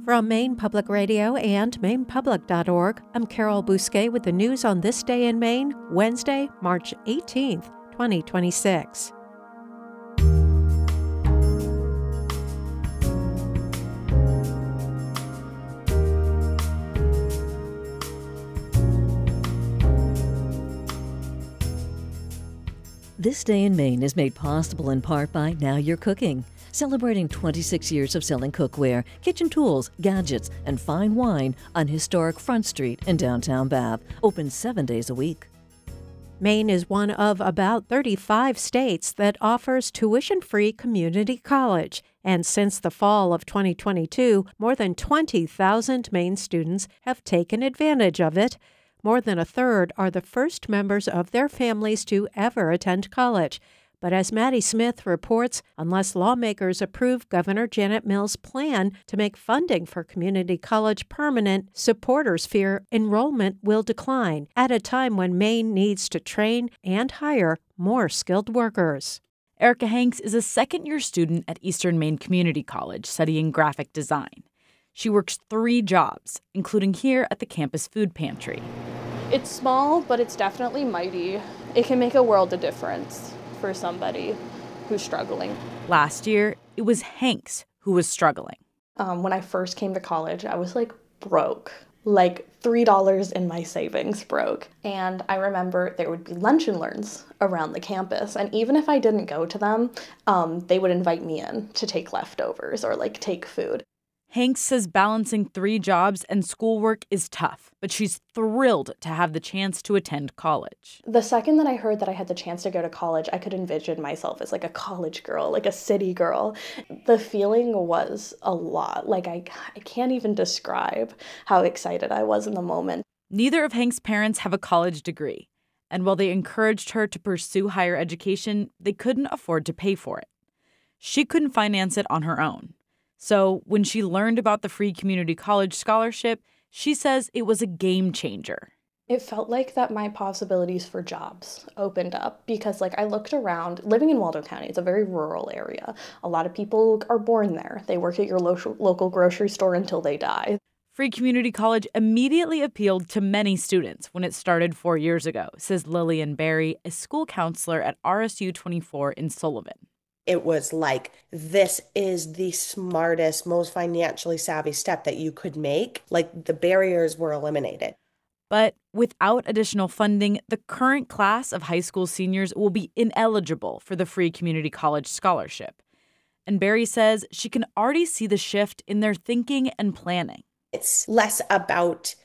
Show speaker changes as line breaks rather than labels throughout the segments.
From Maine Public Radio and MainePublic.org, I'm Carol Bousquet with the news on this day in Maine, Wednesday, March 18th, 2026.
This Day in Maine is made possible in part by Now You're Cooking, celebrating 26 years of selling cookware, kitchen tools, gadgets, and fine wine on historic Front Street in downtown Bath, open 7 days a week.
Maine is one of about 35 states that offers tuition-free community college, and since the fall of 2022, more than 20,000 Maine students have taken advantage of it. More than a third are the first members of their families to ever attend college. But as Maddie Smith reports, unless lawmakers approve Governor Janet Mills' plan to make funding for community college permanent, supporters fear enrollment will decline at a time when Maine needs to train and hire more skilled workers.
Erica Hanks is a second-year student at Eastern Maine Community College studying graphic design. She works 3 jobs, including here at the campus food pantry.
It's small, but it's definitely mighty. It can make a world of difference for somebody who's struggling.
Last year, it was Hanks who was struggling.
When I first came to college, I was broke. $3 in my savings broke. And I remember there would be lunch and learns around the campus. And even if I didn't go to them, they would invite me in to take leftovers or take food.
Hanks says balancing 3 jobs and schoolwork is tough, but she's thrilled to have the chance to attend college.
The second that I heard that I had the chance to go to college, I could envision myself as a college girl, a city girl. The feeling was a lot. I can't even describe how excited I was in the moment.
Neither of Hanks' parents have a college degree, and while they encouraged her to pursue higher education, they couldn't afford to pay for it. She couldn't finance it on her own. So when she learned about the free community college scholarship, she says it was a game changer.
It felt like that my possibilities for jobs opened up because I looked around. Living in Waldo County, it's a very rural area. A lot of people are born there. They work at your local grocery store until they die.
Free community college immediately appealed to many students when it started 4 years ago, says Lillian Berry, a school counselor at RSU 24 in Sullivan.
It was this is the smartest, most financially savvy step that you could make. The barriers were eliminated.
But without additional funding, the current class of high school seniors will be ineligible for the free community college scholarship. And Barry says she can already see the shift in their thinking and planning.
It's less about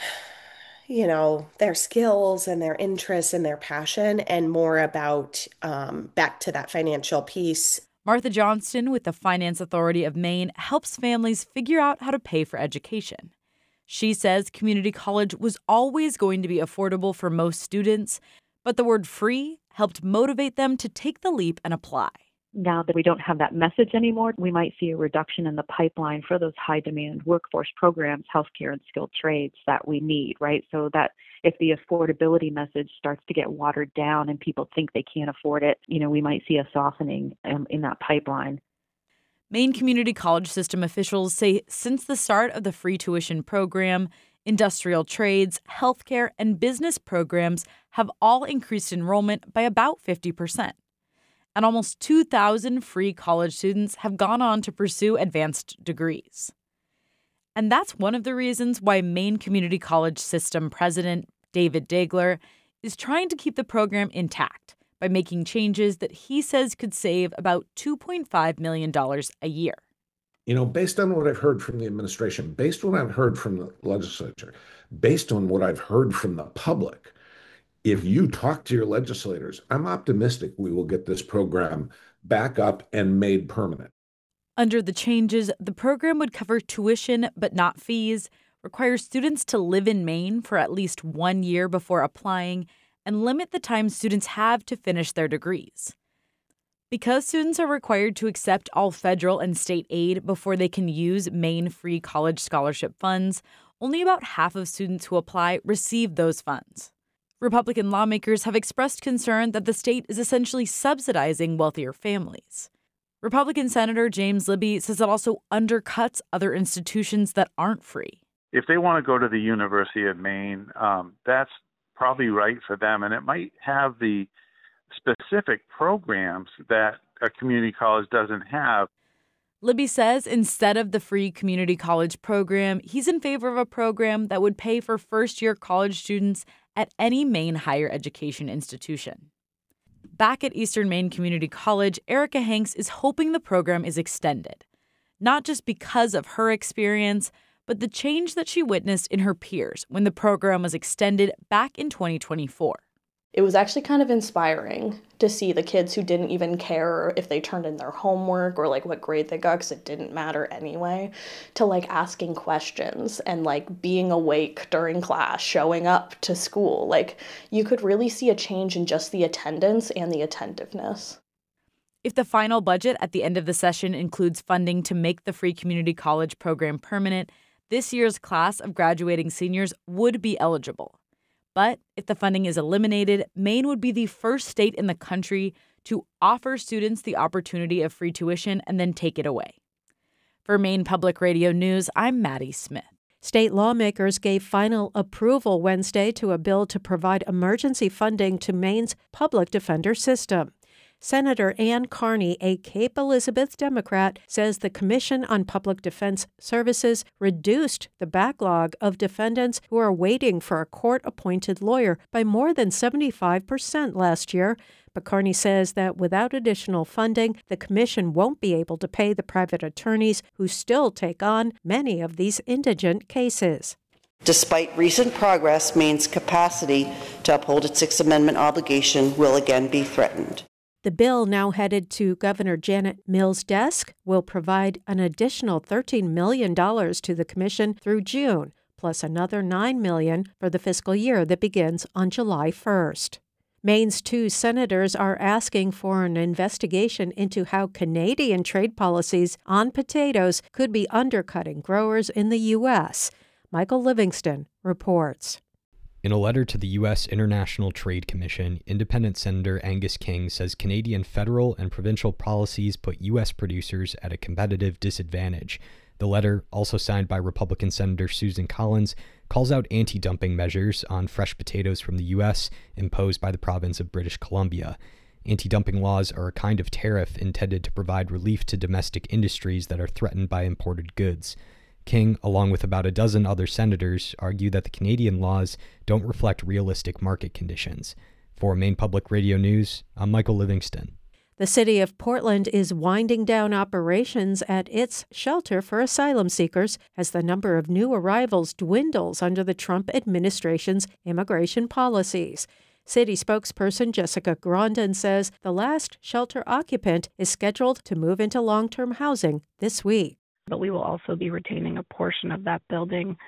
their skills and their interests and their passion, and more about back to that financial piece.
Martha Johnston with the Finance Authority of Maine helps families figure out how to pay for education. She says community college was always going to be affordable for most students, but the word free helped motivate them to take the leap and apply.
Now that we don't have that message anymore, we might see a reduction in the pipeline for those high-demand workforce programs, healthcare and skilled trades that we need, right? So that if the affordability message starts to get watered down and people think they can't afford it, we might see a softening in that pipeline.
Maine Community College System officials say since the start of the free tuition program, industrial trades, healthcare, and business programs have all increased enrollment by about 50%. And almost 2,000 free college students have gone on to pursue advanced degrees. And that's one of the reasons why Maine Community College System President David Dagler is trying to keep the program intact by making changes that he says could save about $2.5 million a year.
Based on what I've heard from the administration, based on what I've heard from the legislature, based on what I've heard from the public, if you talk to your legislators, I'm optimistic we will get this program back up and made permanent.
Under the changes, the program would cover tuition but not fees, require students to live in Maine for at least 1 year before applying, and limit the time students have to finish their degrees. Because students are required to accept all federal and state aid before they can use Maine free college scholarship funds, only about half of students who apply receive those funds. Republican lawmakers have expressed concern that the state is essentially subsidizing wealthier families. Republican Senator James Libby says it also undercuts other institutions that aren't free.
If they want to go to the University of Maine, that's probably right for them, and it might have the specific programs that a community college doesn't have.
Libby says instead of the free community college program, he's in favor of a program that would pay for first-year college students at any Maine higher education institution. Back at Eastern Maine Community College, Erica Hanks is hoping the program is extended, not just because of her experience, but the change that she witnessed in her peers when the program was extended back in 2024.
It was actually kind of inspiring to see the kids who didn't even care if they turned in their homework or like what grade they got, because it didn't matter anyway, to like asking questions and like being awake during class, showing up to school. Like you could really see a change in just the attendance and the attentiveness.
If the final budget at the end of the session includes funding to make the free community college program permanent, this year's class of graduating seniors would be eligible. But if the funding is eliminated, Maine would be the first state in the country to offer students the opportunity of free tuition and then take it away. For Maine Public Radio News, I'm Maddie Smith.
State lawmakers gave final approval Wednesday to a bill to provide emergency funding to Maine's public defender system. Senator Ann Carney, a Cape Elizabeth Democrat, says the Commission on Public Defense Services reduced the backlog of defendants who are waiting for a court-appointed lawyer by more than 75% last year. But Carney says that without additional funding, the Commission won't be able to pay the private attorneys who still take on many of these indigent cases.
Despite recent progress, Maine's capacity to uphold its Sixth Amendment obligation will again be threatened.
The bill, now headed to Governor Janet Mills' desk, will provide an additional $13 million to the commission through June, plus another $9 million for the fiscal year that begins on July 1st. Maine's two senators are asking for an investigation into how Canadian trade policies on potatoes could be undercutting growers in the U.S. Michael Livingston reports.
In a letter to the U.S. International Trade Commission, Independent Senator Angus King says Canadian federal and provincial policies put U.S. producers at a competitive disadvantage. The letter, also signed by Republican Senator Susan Collins, calls out anti-dumping measures on fresh potatoes from the U.S. imposed by the province of British Columbia. Anti-dumping laws are a kind of tariff intended to provide relief to domestic industries that are threatened by imported goods. King, along with about a dozen other senators, argue that the Canadian laws don't reflect realistic market conditions. For Maine Public Radio News, I'm Michael Livingston.
The city of Portland is winding down operations at its shelter for asylum seekers as the number of new arrivals dwindles under the Trump administration's immigration policies. City spokesperson Jessica Grondin says the last shelter occupant is scheduled to move into long-term housing this week.
But we will also be retaining a portion of that building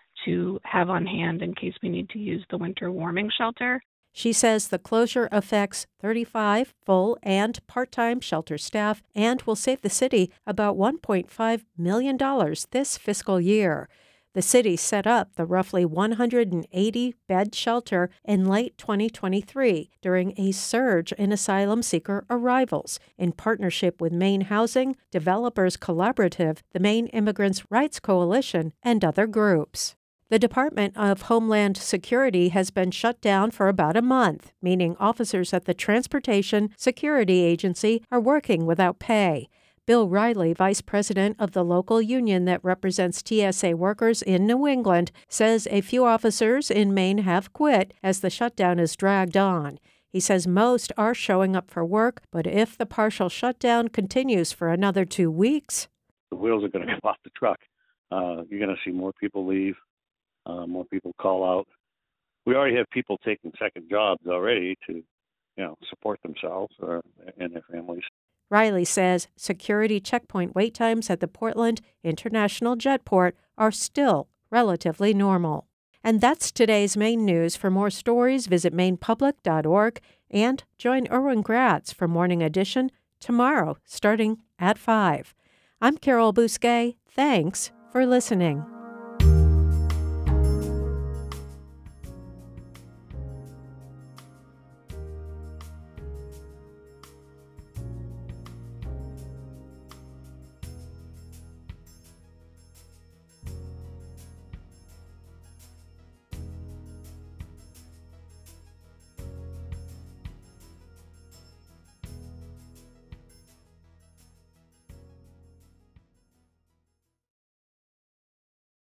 to have on hand in case we need to use the winter warming shelter.
She says the closure affects 35 full and part-time shelter staff and will save the city about $1.5 million this fiscal year. The city set up the roughly 180-bed shelter in late 2023 during a surge in asylum seeker arrivals in partnership with Maine Housing, Developers Collaborative, the Maine Immigrants' Rights Coalition, and other groups. The Department of Homeland Security has been shut down for about a month, meaning officers at the Transportation Security Agency are working without pay. Bill Riley, vice president of the local union that represents TSA workers in New England, says a few officers in Maine have quit as the shutdown is dragged on. He says most are showing up for work, but if the partial shutdown continues for another 2 weeks,
the wheels are going to come off the truck. You're going to see more people leave, more people call out. We already have people taking second jobs already to, support themselves and their families.
Riley says security checkpoint wait times at the Portland International Jetport are still relatively normal. And that's today's Maine news. For more stories, visit mainepublic.org and join Erwin Gratz for Morning Edition tomorrow, starting at 5. I'm Carol Bousquet. Thanks for listening.